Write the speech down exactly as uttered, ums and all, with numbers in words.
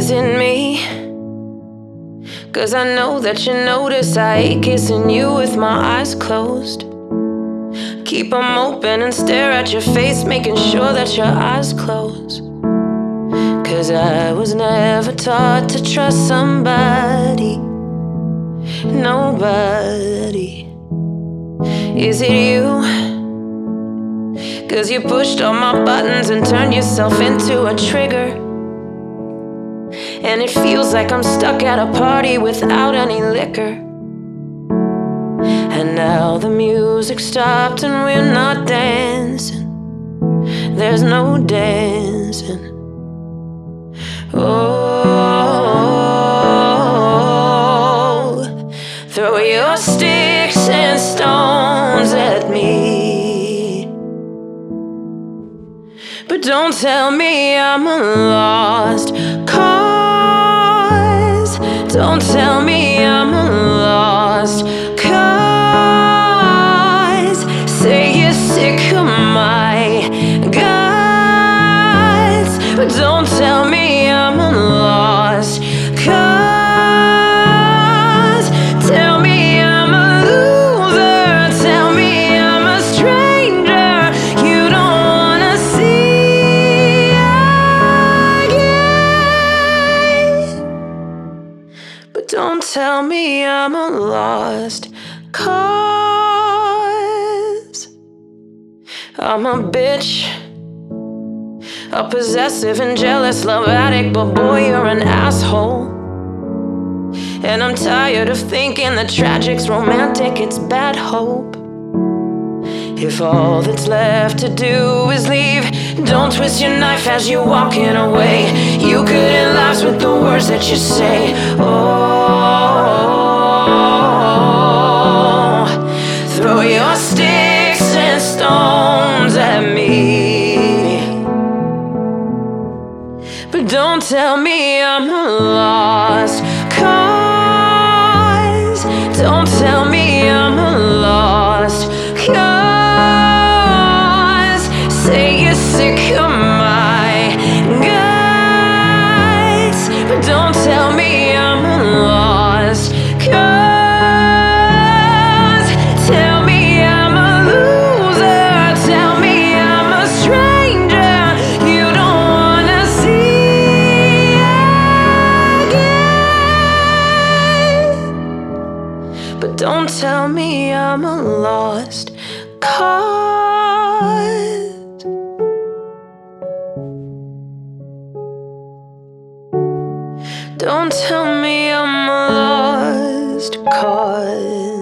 Is it me? 'Cause I know that you notice I hate kissing you with my eyes closed. Keep them open and stare at your face, making sure that your eyes close. 'Cause I was never taught to trust somebody, nobody. Is it you? 'Cause you pushed all my buttons and turned yourself into a trigger. And it feels like I'm stuck at a party without any liquor. And now the music stopped and we're not dancing. There's no dancing. Oh, throw your sticks and stones at me, but don't tell me I'm a lost cause. Don't tell me I'm a lost cause. Say you're sick of my guts, but don't tell me I'm a lost cause. Tell me I'm a loser. Tell me I'm a stranger you don't wanna see again. But don't tell me I'm a lost cause. I'm a bitch, a possessive and jealous love addict, but boy, you're an asshole. And I'm tired of thinking the tragic's romantic, it's bad hope. If all that's left to do is leave, don't twist your knife as you're walking away. You couldn't last with the words that you say. Oh, throw your sticks and stones at me, but don't tell me I'm a lost cause. Don't tell me I'm a lost cause. Say you're sick of my guts, but don't tell me I'm a lost cause. Tell me I'm a loser. Tell me I'm a stranger you don't wanna see again. But don't tell me I'm a lost cause. Don't tell me I'm a lost cause.